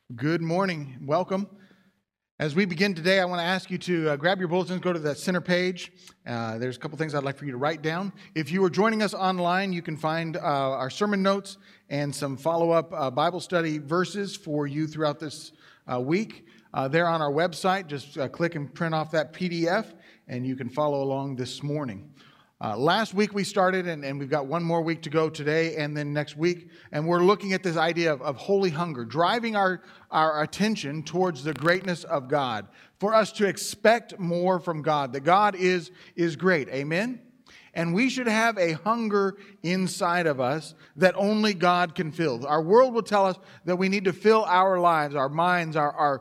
Good morning. Welcome. As we begin today, I want to ask you to grab your bulletins, go to that center page. There's a couple things I'd like for you to write down. If you are joining us online, you can find our sermon notes and some follow-up Bible study verses for you throughout this week. They're on our website. Just click and print off that PDF, and you can follow along this morning. Last week we started, and we've got one more week to go today and then next week, and we're looking at this idea of holy hunger, driving our attention towards the greatness of God, for us to expect more from God, that God is great, amen? And we should have a hunger inside of us that only God can fill. Our world will tell us that we need to fill our lives, our minds, our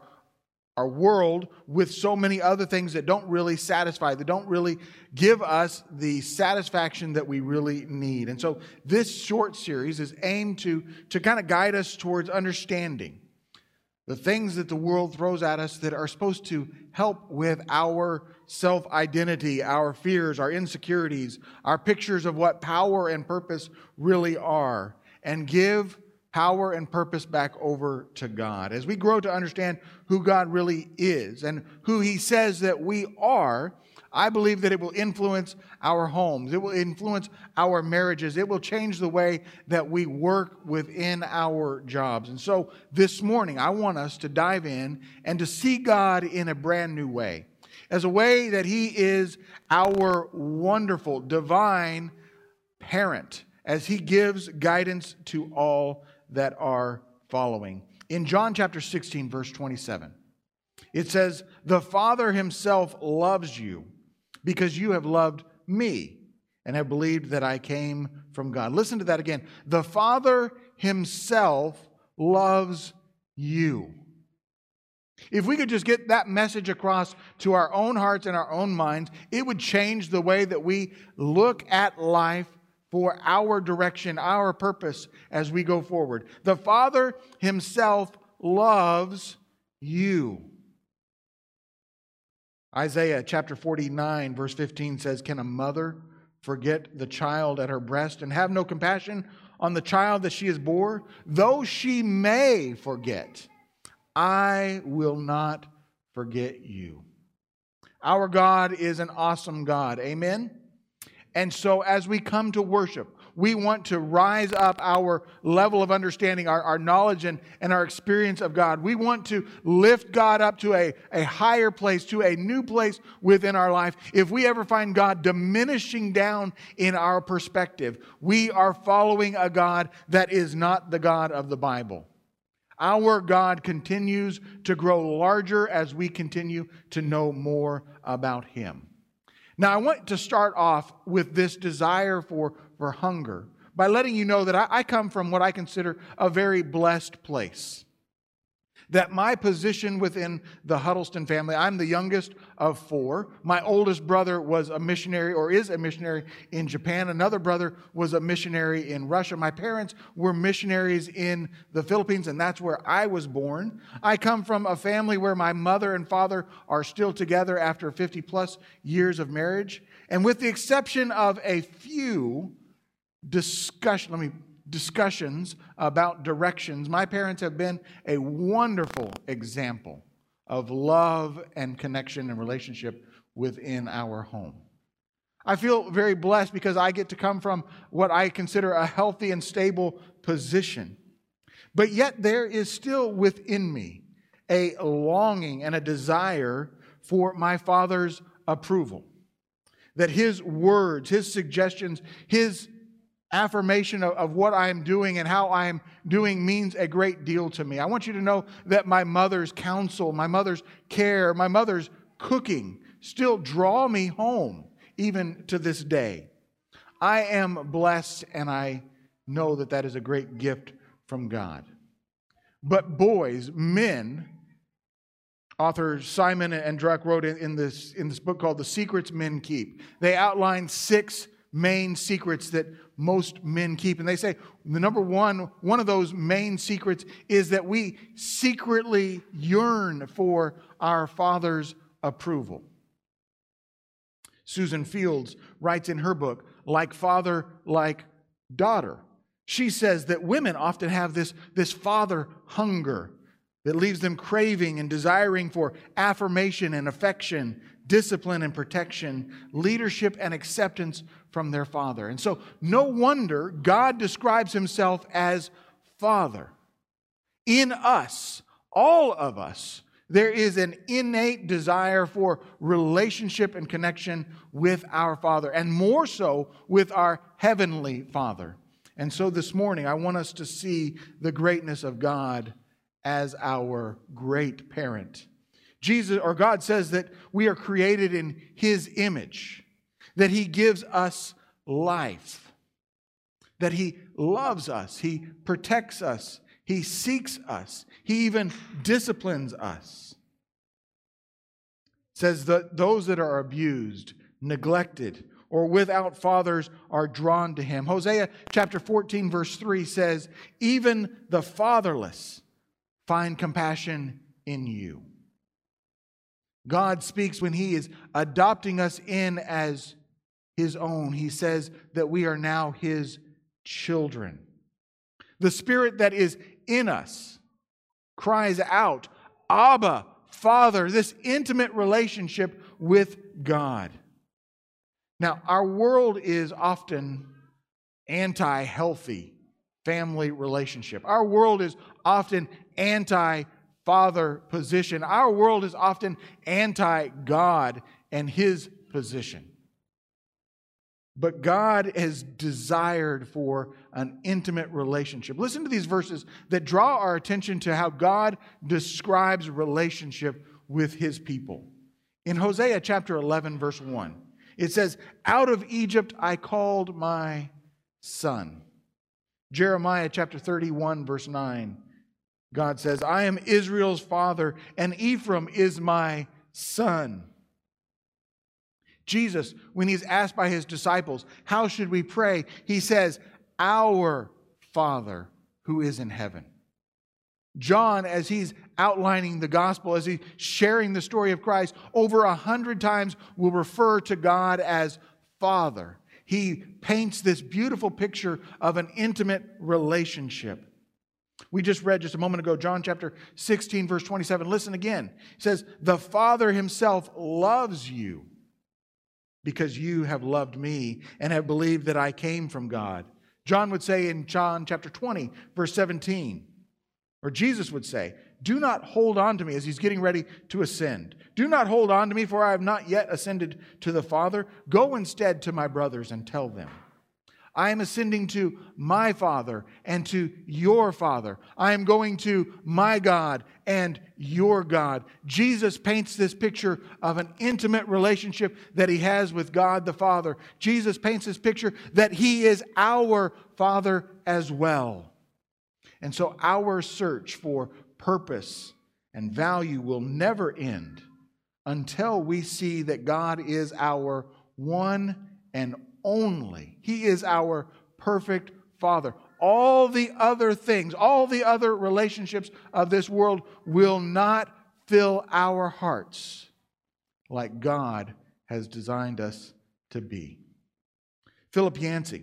world with so many other things that don't really satisfy, that don't really give us the satisfaction that we really need. And so this short series is aimed to kind of guide us towards understanding the things that the world throws at us that are supposed to help with our self-identity, our fears, our insecurities, our pictures of what power and purpose really are, and give power and purpose back over to God. As we grow to understand who God really is and who He says that we are, I believe that it will influence our homes. It will influence our marriages. It will change the way that we work within our jobs. And so this morning, I want us to dive in and to see God in a brand new way, as a way that He is our wonderful, divine parent, as He gives guidance to all that are following. In John chapter 16, verse 27, it says, "The Father Himself loves you because you have loved me and have believed that I came from God." Listen to that again. The Father Himself loves you. If we could just get that message across to our own hearts and our own minds, it would change the way that we look at life for our direction, our purpose as we go forward. The Father Himself loves you. Isaiah chapter 49, verse 15 says, "Can a mother forget the child at her breast and have no compassion on the child that she has bore? Though she may forget, I will not forget you." Our God is an awesome God. Amen? And so as we come to worship, we want to rise up our level of understanding, our knowledge and our experience of God. We want to lift God up to a higher place, to a new place within our life. If we ever find God diminishing down in our perspective, we are following a God that is not the God of the Bible. Our God continues to grow larger as we continue to know more about Him. Now, I want to start off with this desire for hunger by letting you know that I come from what I consider a very blessed place. That my position within the Huddleston family, I'm the youngest of four. My oldest brother was a missionary, or is a missionary, in Japan. Another brother was a missionary in Russia. My parents were missionaries in the Philippines, and that's where I was born. I come from a family where my mother and father are still together after 50 plus years of marriage. And with the exception of a few discussions about directions, my parents have been a wonderful example of love and connection and relationship within our home. I feel very blessed because I get to come from what I consider a healthy and stable position. But yet there is still within me a longing and a desire for my Father's approval. That His words, His suggestions, His affirmation of what I am doing and how I am doing means a great deal to me. I want you to know that my mother's counsel, my mother's care, my mother's cooking still draw me home even to this day. I am blessed, and I know that that is a great gift from God. But boys, men, author Simon and Druck wrote in this book called The Secrets Men Keep. They outline 6 main secrets that most men keep. And they say the number one of those main secrets is that we secretly yearn for our Father's approval. Susan Fields writes in her book, Like Father, Like Daughter. She says that women often have this father hunger that leaves them craving and desiring for affirmation and affection, discipline and protection, leadership and acceptance from their Father. And so, no wonder God describes Himself as Father. In us, all of us, there is an innate desire for relationship and connection with our Father, and more so with our Heavenly Father. And so this morning, I want us to see the greatness of God as our great parent. God says that we are created in His image, that He gives us life, that He loves us, He protects us, He seeks us, He even disciplines us. It says that those that are abused, neglected, or without fathers are drawn to Him. Hosea chapter 14 verse 3 says, even the fatherless find compassion in you. God speaks when He is adopting us in as His own. He says that we are now His children. The Spirit that is in us cries out, Abba, Father, this intimate relationship with God. Now, our world is often anti-healthy family relationship. Our world is often anti-father position. Our world is often anti-God and His position. But God has desired for an intimate relationship. Listen to these verses that draw our attention to how God describes relationship with His people. In Hosea chapter 11, verse 1, it says, out of Egypt I called my son. Jeremiah chapter 31, verse 9, God says, I am Israel's father, and Ephraim is my son. Jesus, when He's asked by His disciples, how should we pray? He says, our Father who is in heaven. John, as he's outlining the gospel, as he's sharing the story of Christ, over 100 times will refer to God as Father. He paints this beautiful picture of an intimate relationship. We just read just a moment ago, John chapter 16, verse 27. Listen again. It says, the Father Himself loves you because you have loved me and have believed that I came from God. John would say in John chapter 20, verse 17, or Jesus would say, do not hold on to me, as He's getting ready to ascend. Do not hold on to me, for I have not yet ascended to the Father. Go instead to my brothers and tell them, I am ascending to my Father and to your Father. I am going to my God and your God. Jesus paints this picture of an intimate relationship that He has with God the Father. Jesus paints this picture that He is our Father as well. And so our search for purpose and value will never end until we see that God is our one and only. He is our perfect Father. All the other things, all the other relationships of this world will not fill our hearts like God has designed us to be. Philip Yancey,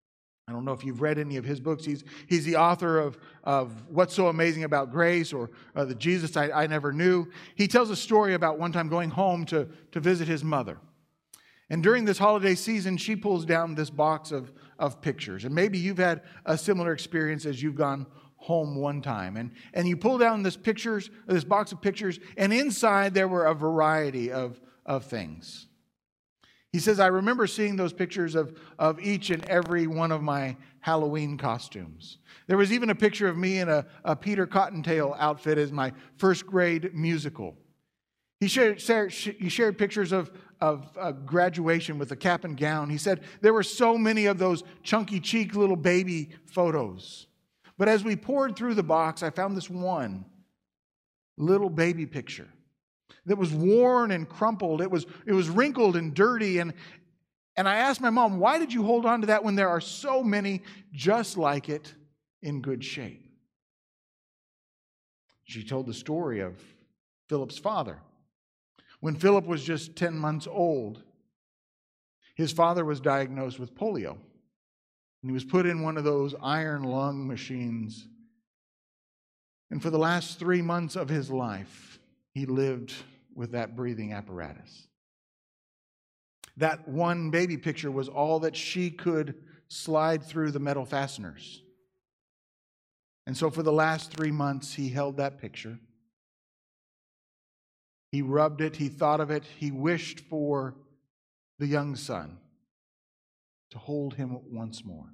I don't know if you've read any of his books. He's the author of What's So Amazing About Grace, or The Jesus I Never Knew. He tells a story about one time going home to visit his mother. And during this holiday season, she pulls down this box of pictures. And maybe you've had a similar experience as you've gone home one time. And you pull down this box of pictures, and inside there were a variety of things. He says, I remember seeing those pictures of each and every one of my Halloween costumes. There was even a picture of me in a Peter Cottontail outfit as my first grade musical. He shared pictures of graduation with a cap and gown. He said there were so many of those chunky cheek little baby photos. But as we poured through the box, I found this one little baby picture that was worn and crumpled. It was wrinkled and dirty. And I asked my mom, why did you hold on to that when there are so many just like it in good shape? She told the story of Philip's father. When Philip was just 10 months old, his father was diagnosed with polio. And he was put in one of those iron lung machines. And for the last 3 months of his life, he lived with that breathing apparatus. That one baby picture was all that she could slide through the metal fasteners. And so for the last 3 months, he held that picture. He rubbed it, he thought of it, he wished for the young son to hold him once more.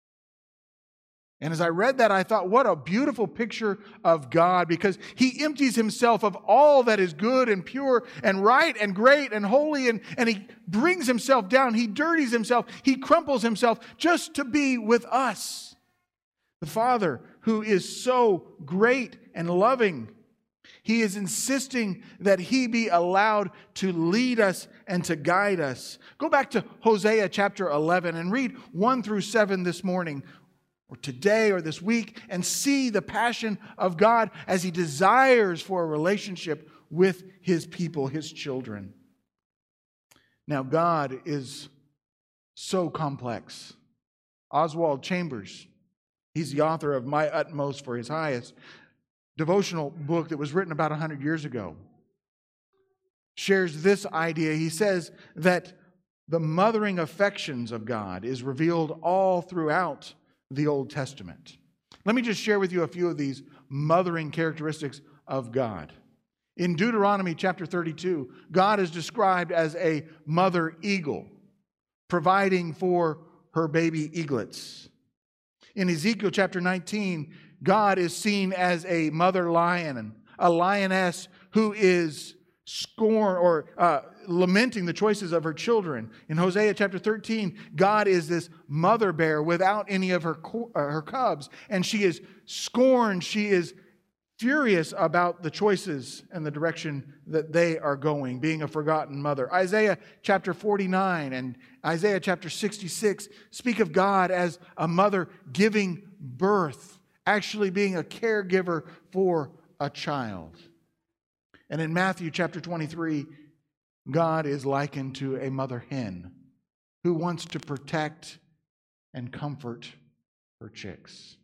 And as I read that, I thought, what a beautiful picture of God, because he empties himself of all that is good and pure and right and great and holy, and he brings himself down, he dirties himself, he crumples himself just to be with us. The Father, who is so great and loving, he is insisting that he be allowed to lead us and to guide us. Go back to Hosea chapter 11 and read 1 through 7 this morning, or today or this week, and see the passion of God as he desires for a relationship with his people, his children. Now, God is so complex. Oswald Chambers, he's the author of My Utmost for His Highest, devotional book that was written about 100 years ago, shares this idea. He says that the mothering affections of God is revealed all throughout the Old Testament. Let me just share with you a few of these mothering characteristics of God. In Deuteronomy chapter 32, God is described as a mother eagle, providing for her baby eaglets. In Ezekiel chapter 19, God is seen as a mother lion, a lioness who is lamenting the choices of her children. In Hosea chapter 13, God is this mother bear without any of her cubs, and she is scorned. She is furious about the choices and the direction that they are going, being a forgotten mother. Isaiah chapter 49 and Isaiah chapter 66 speak of God as a mother giving birth, actually being a caregiver for a child. And in Matthew chapter 23, God is likened to a mother hen who wants to protect and comfort her chicks.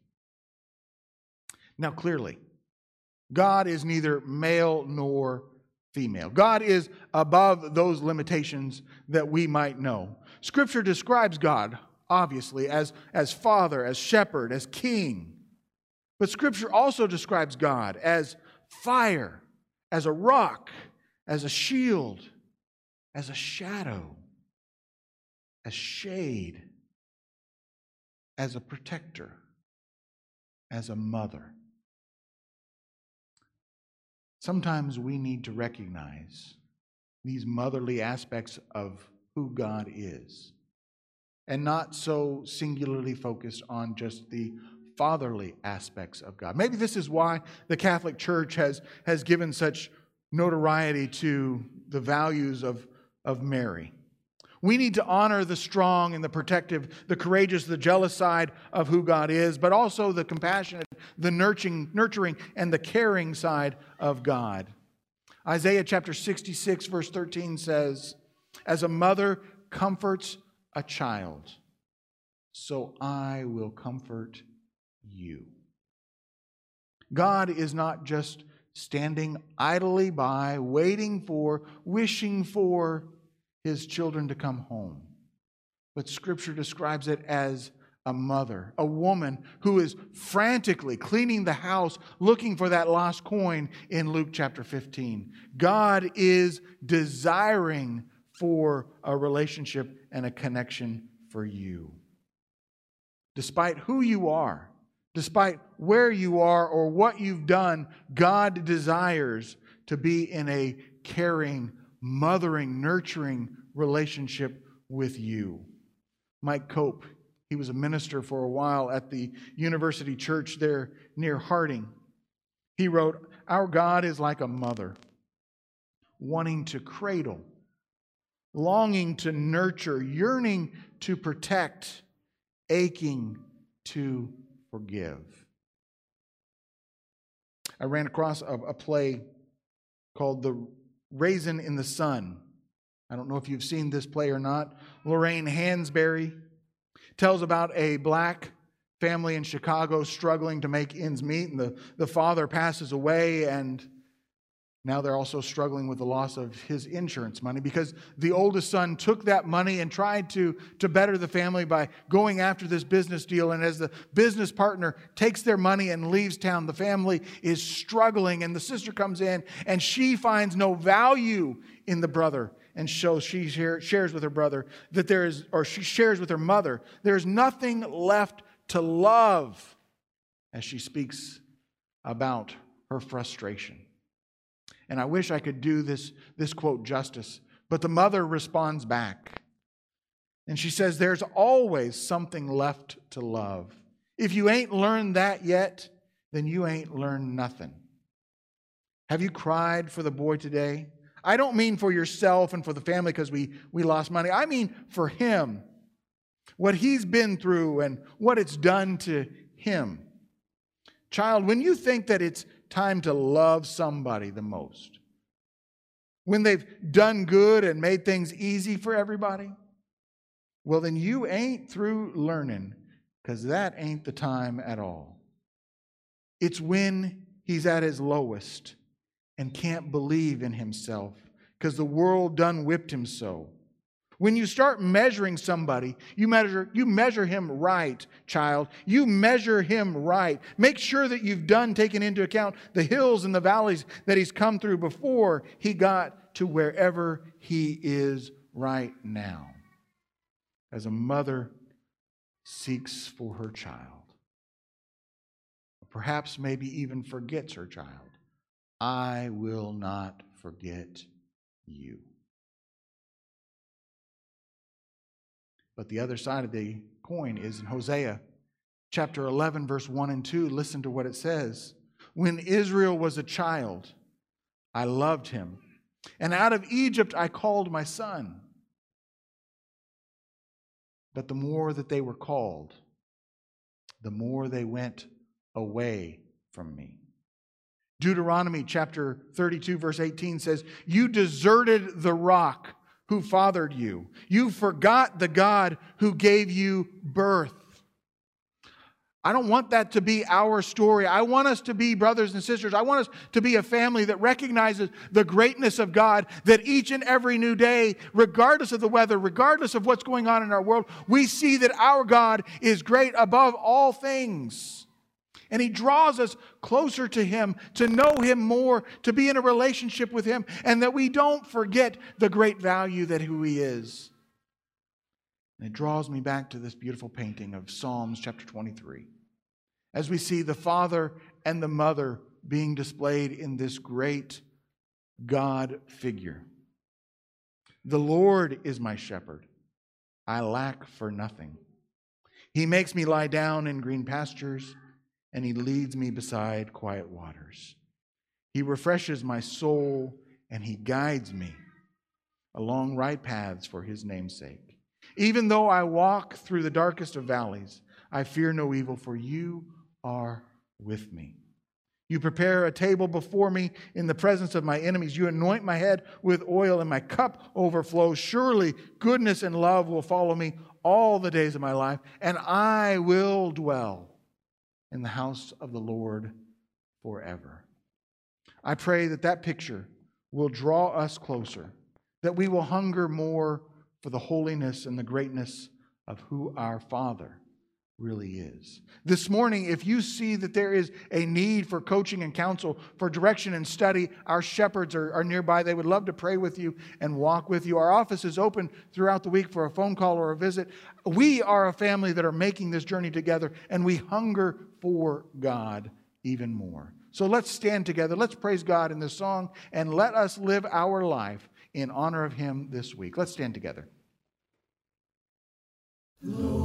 Now, clearly, God is neither male nor female. God is above those limitations that we might know. Scripture describes God, obviously, as Father, as Shepherd, as King. But Scripture also describes God as fire, as a rock, as a shield, as a shadow, as shade, as a protector, as a mother. Sometimes we need to recognize these motherly aspects of who God is, and not so singularly focused on just the fatherly aspects of God. Maybe this is why the Catholic Church has given such notoriety to the values of Mary. We need to honor the strong and the protective, the courageous, the jealous side of who God is, but also the compassionate, the nurturing, and the caring side of God. Isaiah chapter 66, verse 13 says, "As a mother comforts a child, so I will comfort you." God is not just standing idly by, waiting for, wishing for his children to come home. But Scripture describes it as a mother, a woman who is frantically cleaning the house, looking for that lost coin in Luke chapter 15. God is desiring for a relationship and a connection for you. Despite who you are, despite where you are or what you've done, God desires to be in a caring, mothering, nurturing relationship with you. Mike Cope, he was a minister for a while at the University Church there near Harding. He wrote, "Our God is like a mother, wanting to cradle, longing to nurture, yearning to protect, aching to forgive." I ran across a play called The Raisin in the Sun. I don't know if you've seen this play or not. Lorraine Hansberry tells about a black family in Chicago struggling to make ends meet, and the father passes away, and now they're also struggling with the loss of his insurance money because the oldest son took that money and tried to better the family by going after this business deal. And as the business partner takes their money and leaves town, the family is struggling. And the sister comes in and she finds no value in the brother. And so she shares with her brother that she shares with her mother, there's nothing left to love, as she speaks about her frustration. And I wish I could do this quote justice, but the mother responds back. And she says, there's always something left to love. If you ain't learned that yet, then you ain't learned nothing. Have you cried for the boy today? I don't mean for yourself and for the family because we lost money. I mean for him, what he's been through and what it's done to him. Child, when you think that it's time to love somebody the most, when they've done good and made things easy for everybody, well, then you ain't through learning, because that ain't the time at all. It's when he's at his lowest and can't believe in himself because the world done whipped him so. When you start measuring somebody, you measure him right, child. You measure him right. Make sure that you've taken into account the hills and the valleys that he's come through before he got to wherever he is right now. As a mother seeks for her child, perhaps maybe even forgets her child, I will not forget you. But the other side of the coin is in Hosea chapter 11, verse 1 and 2. Listen to what it says. When Israel was a child, I loved him, and out of Egypt I called my son. But the more that they were called, the more they went away from me. Deuteronomy chapter 32, verse 18 says, you deserted the rock who fathered you. You forgot the God who gave you birth. I don't want that to be our story. I want us to be brothers and sisters. I want us to be a family that recognizes the greatness of God, that each and every new day, regardless of the weather, regardless of what's going on in our world, we see that our God is great above all things. And he draws us closer to him, to know him more, to be in a relationship with him, and that we don't forget the great value that who he is. And it draws me back to this beautiful painting of Psalms chapter 23. As we see the father and the mother being displayed in this great God figure. The Lord is my shepherd. I lack for nothing. He makes me lie down in green pastures, and he leads me beside quiet waters. He refreshes my soul, and he guides me along right paths for his name's sake. Even though I walk through the darkest of valleys, I fear no evil, for you are with me. You prepare a table before me in the presence of my enemies. You anoint my head with oil, and my cup overflows. Surely goodness and love will follow me all the days of my life, and I will dwell in the house of the Lord forever. I pray that that picture will draw us closer, that we will hunger more for the holiness and the greatness of who our Father really is. This morning, if you see that there is a need for coaching and counsel, for direction and study, our shepherds are nearby. They would love to pray with you and walk with you. Our office is open throughout the week for a phone call or a visit. We are a family that are making this journey together, and we hunger for God even more. So let's stand together. Let's praise God in this song, and let us live our life in honor of him this week. Let's stand together. Lord.